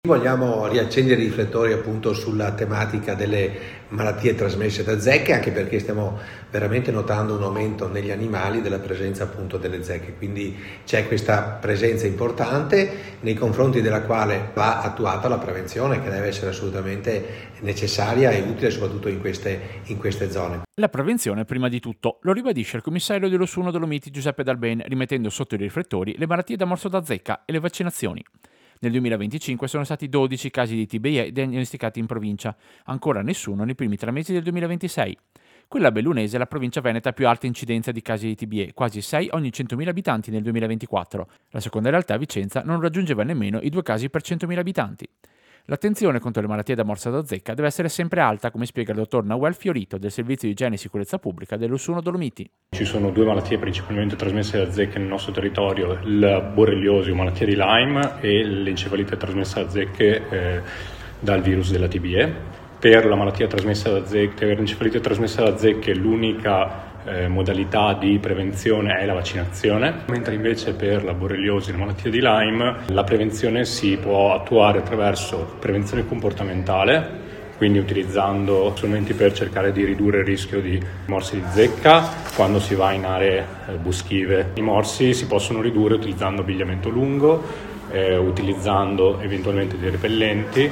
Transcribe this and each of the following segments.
Vogliamo riaccendere i riflettori appunto sulla tematica delle malattie trasmesse da zecche, anche perché stiamo veramente notando un aumento negli animali della presenza appunto delle zecche, quindi c'è questa presenza importante nei confronti della quale va attuata la prevenzione, che deve essere assolutamente necessaria e utile soprattutto in queste zone. La prevenzione prima di tutto, lo ribadisce il commissario dell'Osuno Dolomiti Giuseppe Dalben, rimettendo sotto i riflettori le malattie da morso da zecca e le vaccinazioni. Nel 2025 sono stati 12 casi di TBE diagnosticati in provincia, ancora nessuno nei primi 3 mesi del 2026. Quella bellunese è la provincia veneta a più alta incidenza di casi di TBE, quasi 6 ogni 100.000 abitanti nel 2024. La seconda realtà, Vicenza, non raggiungeva nemmeno i 2 casi per 100.000 abitanti. L'attenzione contro le malattie da morsa da zecca deve essere sempre alta, come spiega il dottor Nawel Fiorito del Servizio di Igiene e Sicurezza Pubblica dell'Osuno Dolomiti. Ci sono 2 malattie principalmente trasmesse da zecche nel nostro territorio, la borreliosi o malattia di Lyme e l'encefalite trasmessa da zecche dal virus della TBE. Per la malattia trasmessa da zecche, per l'encefalite trasmessa da zecche, l'unica modalità di prevenzione è la vaccinazione, mentre invece per la borreliosi e la malattia di Lyme la prevenzione si può attuare attraverso prevenzione comportamentale, quindi utilizzando strumenti per cercare di ridurre il rischio di morsi di zecca quando si va in aree boschive. I morsi si possono ridurre utilizzando abbigliamento lungo, utilizzando eventualmente dei repellenti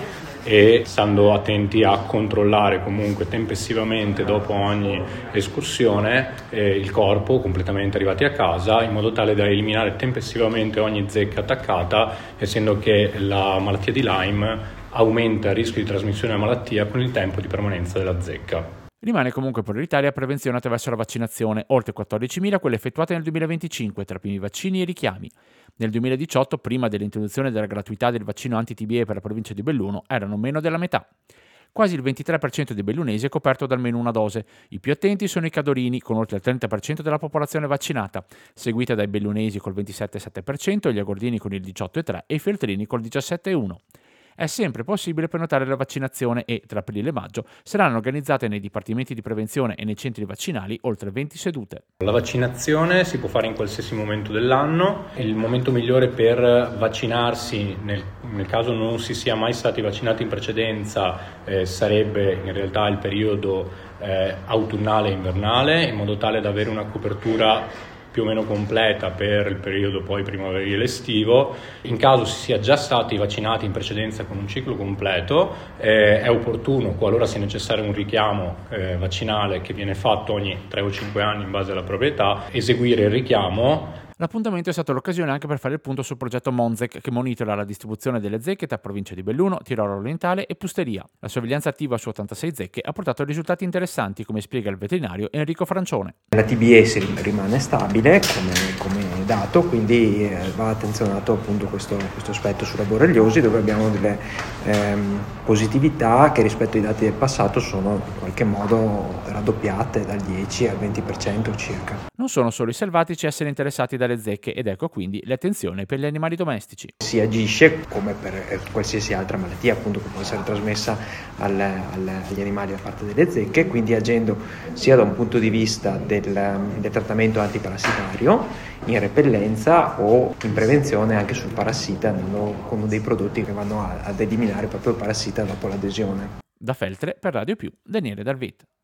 e stando attenti a controllare comunque tempestivamente dopo ogni escursione il corpo completamente arrivati a casa, in modo tale da eliminare tempestivamente ogni zecca attaccata, essendo che la malattia di Lyme aumenta il rischio di trasmissione della malattia con il tempo di permanenza della zecca. Rimane comunque prioritaria prevenzione attraverso la vaccinazione, oltre 14.000 quelle effettuate nel 2025 tra primi vaccini e richiami. Nel 2018, prima dell'introduzione della gratuità del vaccino anti-TBE per la provincia di Belluno, erano meno della metà. Quasi il 23% dei bellunesi è coperto da almeno una dose. I più attenti sono i cadorini, con oltre il 30% della popolazione vaccinata, seguita dai bellunesi col 27,7%, gli agordini con il 18,3% e i feltrini col 17,1%. È sempre possibile prenotare la vaccinazione e, tra aprile e maggio, saranno organizzate nei dipartimenti di prevenzione e nei centri vaccinali oltre 20 sedute. La vaccinazione si può fare in qualsiasi momento dell'anno. Il momento migliore per vaccinarsi, nel caso non si sia mai stati vaccinati in precedenza, sarebbe in realtà il periodo autunnale e invernale, in modo tale da avere una copertura più o meno completa per il periodo poi primaverile estivo. In caso si sia già stati vaccinati in precedenza con un ciclo completo, è opportuno, qualora sia necessario un richiamo vaccinale che viene fatto ogni 3 o 5 anni in base alla propria età, eseguire il richiamo. L'appuntamento è stato l'occasione anche per fare il punto sul progetto Monzec, che monitora la distribuzione delle zecche tra provincia di Belluno, Tirolo Orientale e Pusteria. La sorveglianza attiva su 86 zecche ha portato a risultati interessanti, come spiega il veterinario Enrico Francione. La TBE rimane stabile come dato, quindi va attenzionato appunto questo aspetto sulla borreliosi, dove abbiamo delle positività che rispetto ai dati del passato sono in qualche modo raddoppiate dal 10 al 20% circa. Non sono solo i selvatici a essere interessati dalle zecche, ed ecco quindi l'attenzione per gli animali domestici. Si agisce come per qualsiasi altra malattia appunto che può essere trasmessa agli animali da parte delle zecche, quindi agendo sia da un punto di vista del trattamento antiparassitario, in repellenza o in prevenzione anche sul parassita, con dei prodotti che vanno ad eliminare proprio il parassita dopo l'adesione. Da Feltre per Radio Più, Daniele Darvit.